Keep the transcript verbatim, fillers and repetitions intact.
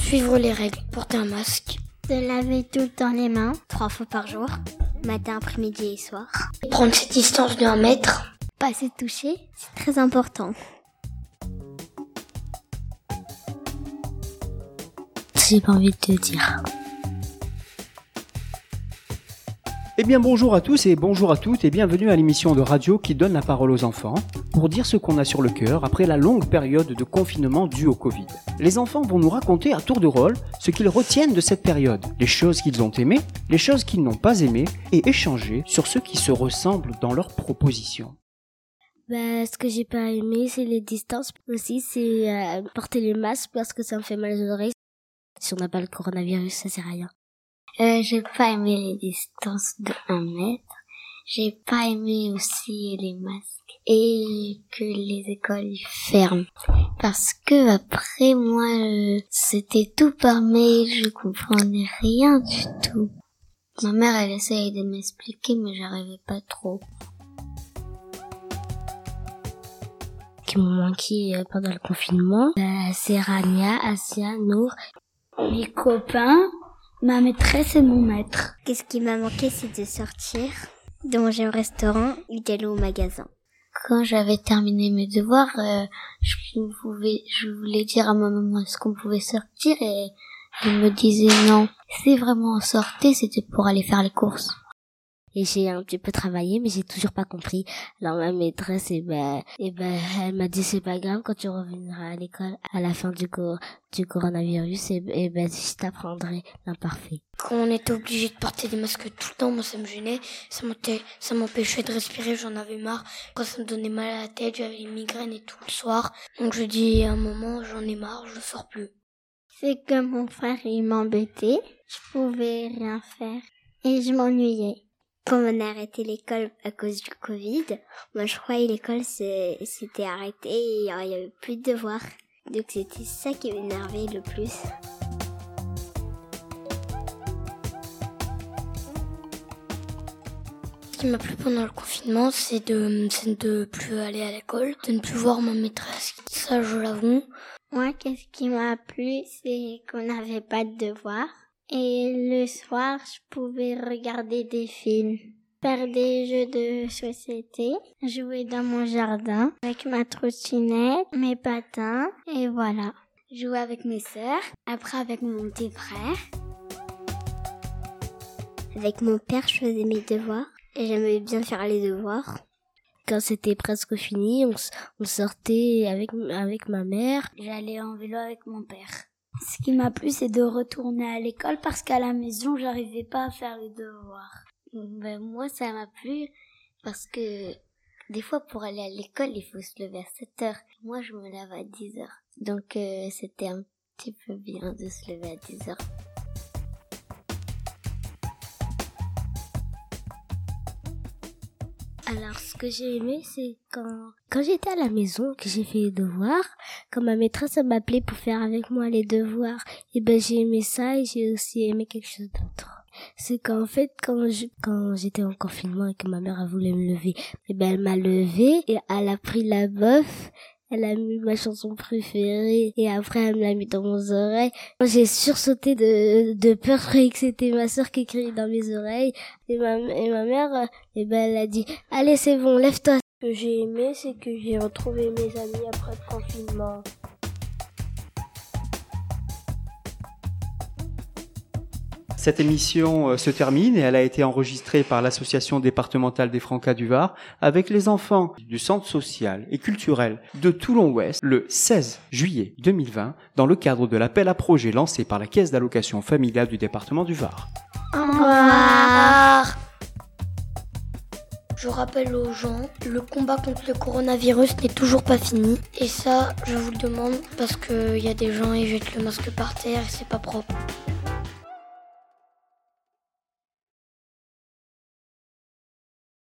Suivre les règles, porter un masque. Se laver tout le temps les mains, trois fois par jour, matin, après-midi et soir. Prendre cette distance de un mètre. Pas se toucher, c'est très important. J'ai pas envie de te dire. Eh bien bonjour à tous et bonjour à toutes et bienvenue à l'émission de radio qui donne la parole aux enfants pour dire ce qu'on a sur le cœur après la longue période de confinement due au Covid. Les enfants vont nous raconter à tour de rôle ce qu'ils retiennent de cette période, les choses qu'ils ont aimées, les choses qu'ils n'ont pas aimées et échanger sur ce qui se ressemble dans leurs propositions. Bah, ce que j'ai pas aimé, c'est les distances. Aussi, c'est euh, porter le masque parce que ça me fait mal aux oreilles. Si on n'a pas le coronavirus, ça sert à rien. Euh, j'ai pas aimé les distances de un mètre. J'ai pas aimé aussi les masques et que les écoles ferment. Parce que après moi, euh, c'était tout par mail, je comprenais rien du tout. Ma mère, elle essayait de m'expliquer, mais j'arrivais pas trop. Qui m'ont manqué euh, pendant le confinement, bah, c'est Rania, Asia, Nour. Mes copains, ma maîtresse et mon maître. Qu'est-ce qui m'a manqué, c'est de sortir, de manger au restaurant et d'aller au magasin. Quand j'avais terminé mes devoirs, euh, je pouvais, je voulais dire à ma maman est-ce qu'on pouvait sortir et elle me disait non. Si vraiment on sortait, c'était pour aller faire les courses. Et j'ai un petit peu travaillé, mais j'ai toujours pas compris. Alors ma maîtresse, eh ben, eh ben, elle m'a dit c'est pas grave quand tu reviendras à l'école à la fin du, co- du coronavirus, et eh ben, je t'apprendrai l'imparfait. Quand on était obligé de porter des masques tout le temps, moi ça me gênait, ça m'empêchait, ça m'empêchait de respirer, j'en avais marre. Après ça me donnait mal à la tête, j'avais une migraine et tout le soir. Donc je dis à un moment, j'en ai marre, je sors plus. C'est que mon frère, il m'embêtait, je pouvais rien faire et je m'ennuyais. Quand on a arrêté l'école à cause du Covid, moi je croyais que l'école c'est, c'était arrêté et il n'y avait plus de devoirs. Donc c'était ça qui m'énervait le plus. Ce qui m'a plu pendant le confinement, c'est de, c'est de plus aller à l'école, de ne plus voir ma maîtresse. Ça, je l'avoue. Moi, qu'est-ce qui m'a plu, c'est qu'on n'avait pas de devoirs. Et le soir, je pouvais regarder des films, faire des jeux de société, jouer dans mon jardin avec ma trottinette, mes patins, et voilà. Jouer avec mes sœurs, après avec mon petit frère. Avec mon père, je faisais mes devoirs, et j'aimais bien faire les devoirs. Quand c'était presque fini, on, on sortait avec, avec ma mère. J'allais en vélo avec mon père. Ce qui m'a plu, c'est de retourner à l'école parce qu'à la maison, j'arrivais pas à faire les devoirs. Ben, moi, ça m'a plu parce que des fois, pour aller à l'école, il faut se lever à sept heures. Moi, je me lève à dix heures. Donc, euh, c'était un petit peu bien de se lever à dix heures. Alors, ce que j'ai aimé, c'est quand, quand j'étais à la maison, que j'ai fait les devoirs, quand ma maîtresse m'appelait pour faire avec moi les devoirs, et ben, j'ai aimé ça et j'ai aussi aimé quelque chose d'autre. C'est qu'en fait, quand je, quand j'étais en confinement et que ma mère a voulu me lever, et ben, elle m'a levée et elle a pris la bof. Elle a mis ma chanson préférée et après elle me l'a mis dans mes oreilles. Moi, j'ai sursauté de, de peur, je croyais que c'était ma sœur qui criait dans mes oreilles. Et ma, et ma mère, eh ben, elle a dit « Allez, c'est bon, lève-toi ». Ce que j'ai aimé, c'est que j'ai retrouvé mes amis après le confinement. Cette émission se termine et elle a été enregistrée par l'association départementale des Francas du Var avec les enfants du centre social et culturel de Toulon-Ouest le seize juillet deux mille vingt dans le cadre de l'appel à projet lancé par la Caisse d'allocation familiale du département du Var. Au revoir. Je rappelle aux gens, le combat contre le coronavirus n'est toujours pas fini. Et ça, je vous le demande parce qu'il y a des gens, ils jettent le masque par terre et c'est pas propre.